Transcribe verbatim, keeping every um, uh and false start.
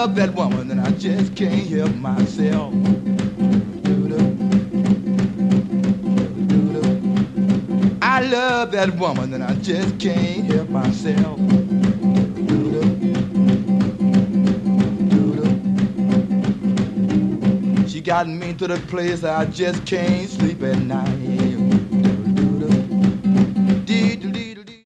love that woman and I just can't help myself. I love that woman and I just can't help myself. She got me to the place I just can't sleep at night.